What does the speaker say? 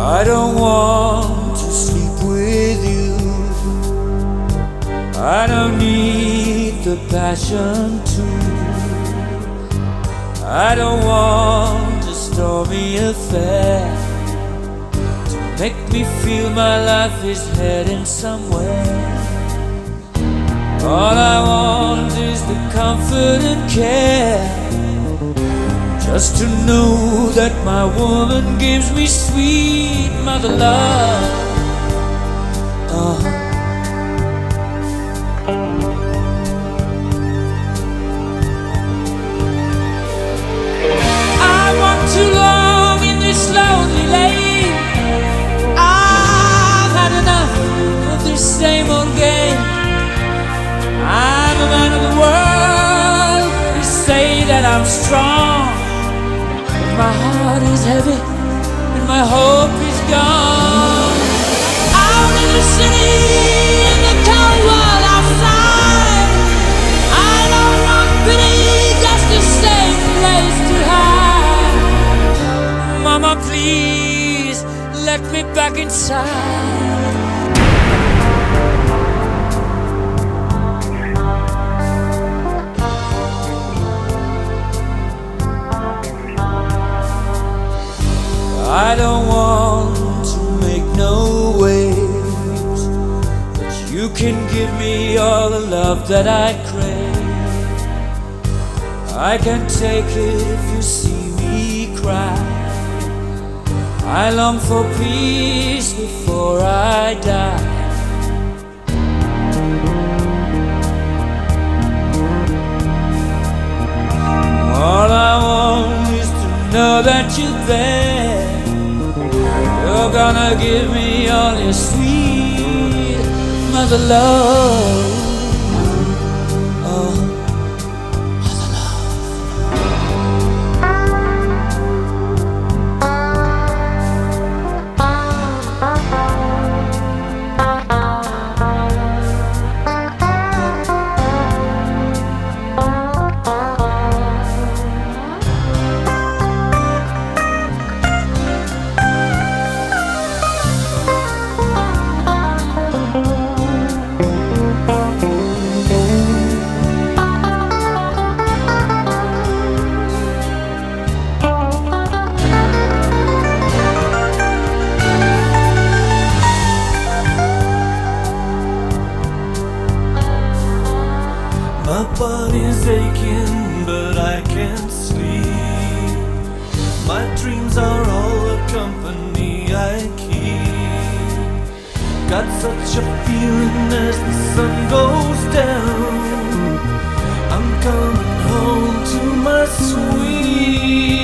I don't want to sleep with you. I don't need the passion too. I don't want a stormy affair to make me feel my life is heading somewhere. All I want is the comfort and care, just to know that my woman gives me sweet mother love. I walk too long in this lonely lane. I've had enough of this same old game. I'm a man of the world. They say that I'm strong, my heart is heavy and my hope is gone. Out in the city, in the cold world outside, I don't want pity, just a safe place to hide. Mama, please let me back inside. I don't want to make no waves, but you can give me all the love that I crave. I can take it if you see me cry. I long for peace before I die. All I want is to know that you're there. You're gonna give me all your sweet mother love. Oh, mother love. My body's aching, but I can't sleep. My dreams are all the company I keep. Got such a feeling as the sun goes down, I'm coming home to my sweet